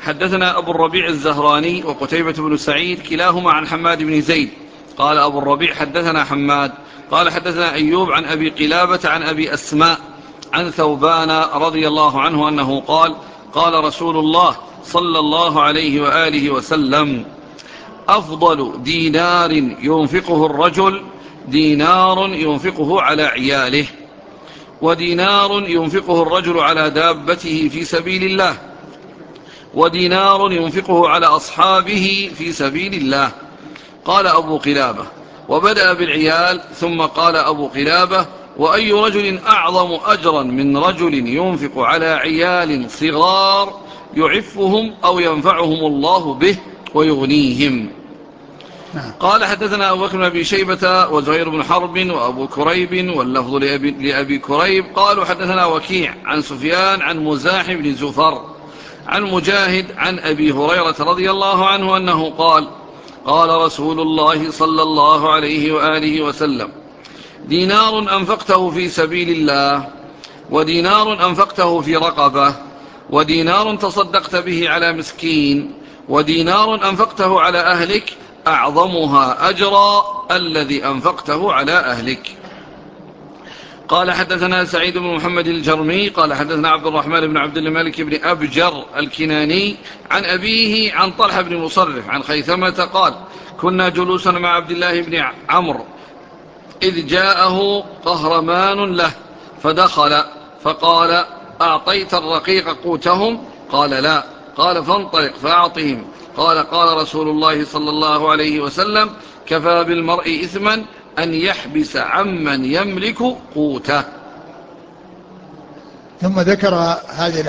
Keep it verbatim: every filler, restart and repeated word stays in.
حدثنا أبو الربيع الزهراني وقتيبة بن سعيد كلاهما عن حماد بن زيد. قال أبو الربيع حدثنا حماد قال حدثنا أيوب عن أبي قلابة عن أبي أسماء عن ثوبان رضي الله عنه أنه قال قال رسول الله صلى الله عليه وآله وسلم: أفضل دينار ينفقه الرجل دينار ينفقه على عياله، ودينار ينفقه الرجل على دابته في سبيل الله، ودينار ينفقه على أصحابه في سبيل الله. قال أبو قلابة: وبدأ بالعيال، ثم قال أبو قلابة: وأي رجل أعظم أجرا من رجل ينفق على عيال صغار يعفهم أو ينفعهم الله به ويغنيهم. قال حدثنا أبو بكر بن أبي شيبة وزهير بن حرب وأبو كريب واللفظ لأبي, لأبي كريب قالوا حدثنا وكيع عن سفيان عن مزاحم بن زفر عن مجاهد عن أبي هريرة رضي الله عنه أنه قال قال رسول الله صلى الله عليه وآله وسلم: دينار أنفقته في سبيل الله، ودينار أنفقته في رقبة، ودينار تصدقت به على مسكين، ودينار أنفقته على أهلك، أعظمها أجرا الذي أنفقته على أهلك. قال حدثنا سعيد بن محمد الجرمي قال حدثنا عبد الرحمن بن عبد الملك بن أبجر الكناني عن أبيه عن طلحة بن مصرف عن خيثمة قال: كنا جلوسا مع عبد الله بن عمرو إذ جاءه قهرمان له فدخل فقال: أعطيت الرقيق قوتهم؟ قال: لا. قال: فانطلق فأعطهم. قال: قال رسول الله صلى الله عليه وسلم: كفى بالمرء إثما أن يحبس عمن يملك قوته. ثم ذكر هذه